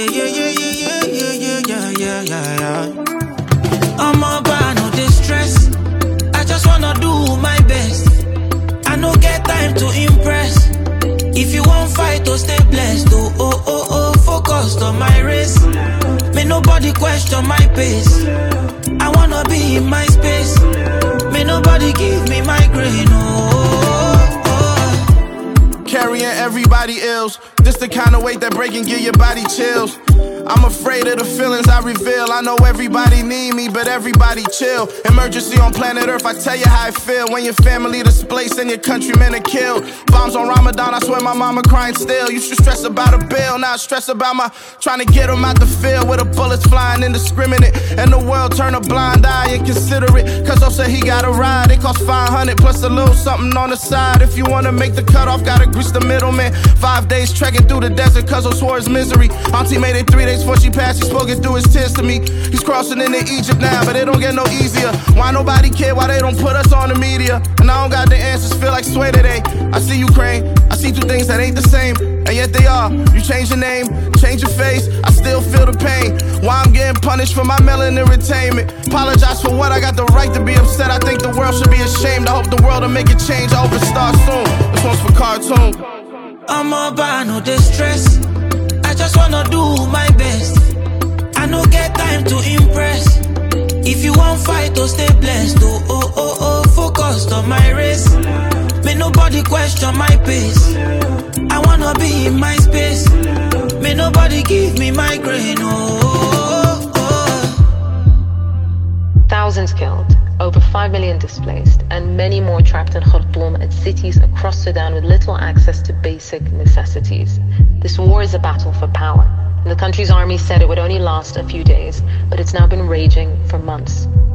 I'm up, I know this stress. I just wanna do my best. I no get time to impress. If you won't fight, to stay blessed. Focused on my race. May nobody question my pace. I wanna be in my space. May nobody give me migraine. Carrying everybody ills. This the kind of weight that break and give your body chills. I'm afraid of the feelings I reveal. I know everybody need me, but everybody chill. Emergency on planet Earth, I tell you how I feel. When your family displaced and your countrymen are killed. Bombs on Ramadan, I swear my mama crying still. You should stress about a bill, now I stress about my trying to get them out the field. With the bullets flying indiscriminate. And the world turn a blind eye and consider it. Cause I'll say he got a ride, it cost 500 plus a little something on the side. If you wanna make the cutoff, gotta grease the middleman. 5 days trekking through the desert cause I swore his misery. Auntie made it 3 days before she passed, he spoke it through his tears to me. He's crossing into Egypt now, but it don't get no easier. Why nobody care, why they don't put us on the media? And I don't got the answers, feel like sway today. I see Ukraine, I see two things that ain't the same, and yet they are. You change your name, change your face, I still feel the pain. Why I'm getting punished for my melanin retainment. Apologize for what, I got the right to be upset. I think the world should be ashamed. I hope the world will make a change, I hope it starts soon. This one's for cartoon. I'm up, I know this stress. I just wanna do my best. I no get time to impress. If you won't fight, to stay blessed. Focused on my race. May nobody question my pace. I wanna be in my space. May nobody give me migraine. Thousands killed, over 5 million displaced, and many more trapped in Khartoum and cities across Sudan with little access to basic necessities. This war is a battle for power, and the country's army said it would only last a few days, but it's now been raging for months.